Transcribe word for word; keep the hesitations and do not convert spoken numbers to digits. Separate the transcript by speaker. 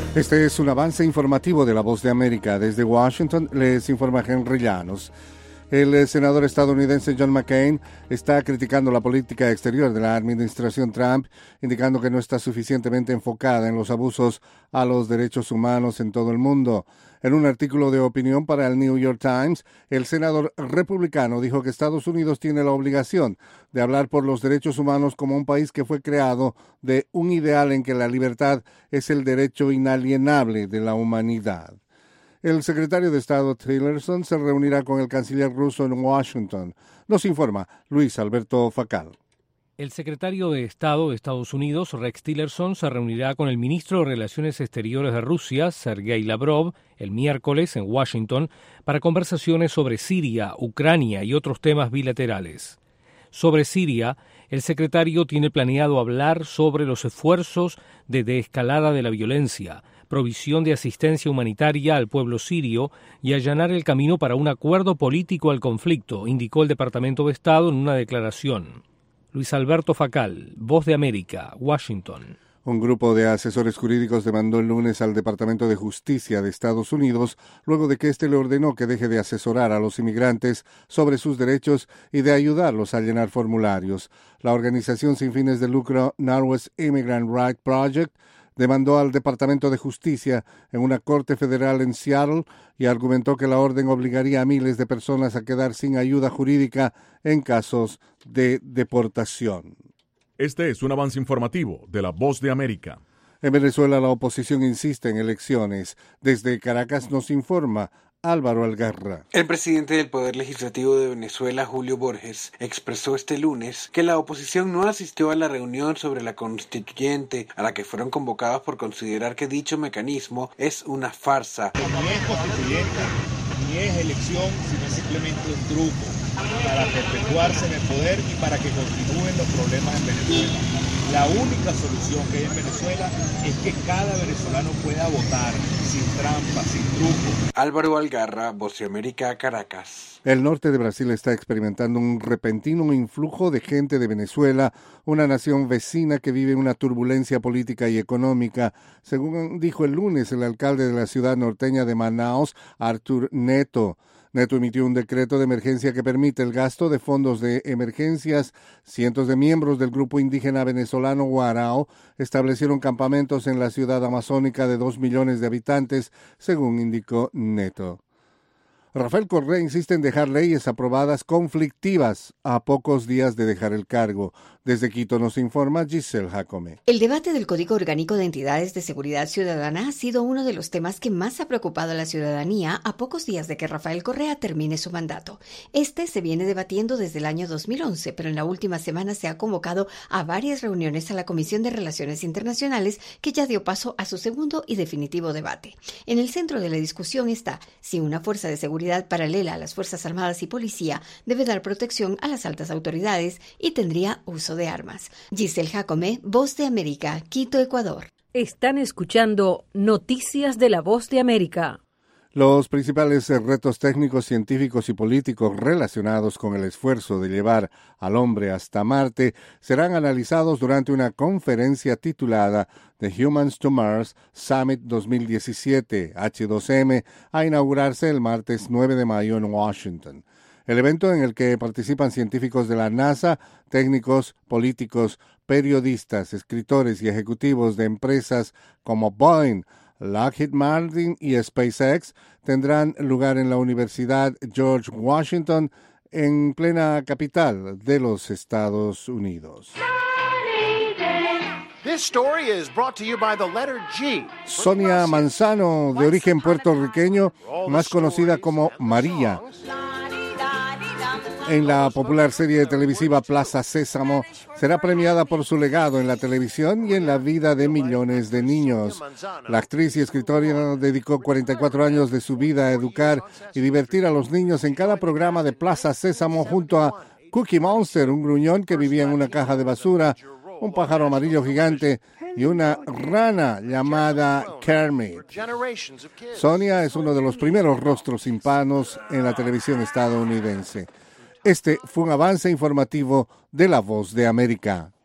Speaker 1: Este es un avance informativo de La Voz de América. Desde Washington les informa Henry Llanos. El senador estadounidense John McCain está criticando la política exterior de la administración Trump, indicando que no está suficientemente enfocada en los abusos a los derechos humanos en todo el mundo. En un artículo de opinión para el New York Times, el senador republicano dijo que Estados Unidos tiene la obligación de hablar por los derechos humanos como un país que fue creado de un ideal en que la libertad es el derecho inalienable de la humanidad. El secretario de Estado Tillerson se reunirá con el canciller ruso en Washington. Nos informa Luis Alberto Facal.
Speaker 2: El secretario de Estado de Estados Unidos, Rex Tillerson, se reunirá con el ministro de Relaciones Exteriores de Rusia, Sergei Lavrov, el miércoles en Washington para conversaciones sobre Siria, Ucrania y otros temas bilaterales. Sobre Siria, el secretario tiene planeado hablar sobre los esfuerzos de desescalada de la violencia, provisión de asistencia humanitaria al pueblo sirio y allanar el camino para un acuerdo político al conflicto, indicó el Departamento de Estado en una declaración. Luis Alberto Facal, Voz de América, Washington.
Speaker 1: Un grupo de asesores jurídicos demandó el lunes al Departamento de Justicia de Estados Unidos luego de que éste le ordenó que deje de asesorar a los inmigrantes sobre sus derechos y de ayudarlos a llenar formularios. La organización sin fines de lucro Northwest Immigrant Rights Project demandó al Departamento de Justicia en una corte federal en Seattle y argumentó que la orden obligaría a miles de personas a quedar sin ayuda jurídica en casos de deportación.
Speaker 3: Este es un avance informativo de La Voz de América.
Speaker 1: En Venezuela la oposición insiste en elecciones. Desde Caracas nos informa Álvaro Algarra.
Speaker 4: El presidente del Poder Legislativo de Venezuela, Julio Borges, expresó este lunes que la oposición no asistió a la reunión sobre la constituyente a la que fueron convocados por considerar que dicho mecanismo es una farsa.
Speaker 5: Ni es constituyente, ni es elección, sino simplemente un truco para perpetuarse en el poder y para que continúen los problemas en Venezuela. La única solución que hay en Venezuela es que cada venezolano pueda votar sin trampa, sin truco.
Speaker 4: Álvaro Algarra, Voz de América, Caracas.
Speaker 1: El norte de Brasil está experimentando un repentino influjo de gente de Venezuela, una nación vecina que vive una turbulencia política y económica, según dijo el lunes el alcalde de la ciudad norteña de Manaus, Arthur Neto. Neto emitió un decreto de emergencia que permite el gasto de fondos de emergencias. Cientos de miembros del grupo indígena venezolano Guarao establecieron campamentos en la ciudad amazónica de dos millones de habitantes, según indicó Neto. Rafael Correa insiste en dejar leyes aprobadas conflictivas a pocos días de dejar el cargo. Desde Quito nos informa Giselle Jacome.
Speaker 6: El debate del Código Orgánico de Entidades de Seguridad Ciudadana ha sido uno de los temas que más ha preocupado a la ciudadanía a pocos días de que Rafael Correa termine su mandato. Este se viene debatiendo desde el año dos mil once, pero en la última semana se ha convocado a varias reuniones a la Comisión de Relaciones Internacionales, que ya dio paso a su segundo y definitivo debate. En el centro de la discusión está si una fuerza de seguridad paralela a las Fuerzas Armadas y Policía debe dar protección a las altas autoridades y tendría uso de armas. Giselle Jacome, Voz de América, Quito, Ecuador.
Speaker 7: Están escuchando Noticias de la Voz de América.
Speaker 1: Los principales retos técnicos, científicos y políticos relacionados con el esfuerzo de llevar al hombre hasta Marte serán analizados durante una conferencia titulada The Humans to Mars Summit dos mil diecisiete, H dos M, a inaugurarse el martes nueve de mayo en Washington. El evento, en el que participan científicos de la NASA, técnicos, políticos, periodistas, escritores y ejecutivos de empresas como Boeing, Lockheed Martin y SpaceX, tendrán lugar en la Universidad George Washington, en plena capital de los Estados Unidos. Sonia Manzano, de origen puertorriqueño, más conocida como María, en la popular serie televisiva Plaza Sésamo, será premiada por su legado en la televisión y en la vida de millones de niños. La actriz y escritora dedicó cuarenta y cuatro años de su vida a educar y divertir a los niños en cada programa de Plaza Sésamo junto a Cookie Monster, un gruñón que vivía en una caja de basura, un pájaro amarillo gigante y una rana llamada Kermit. Sonia es uno de los primeros rostros hispanos en la televisión estadounidense. Este fue un avance informativo de La Voz de América.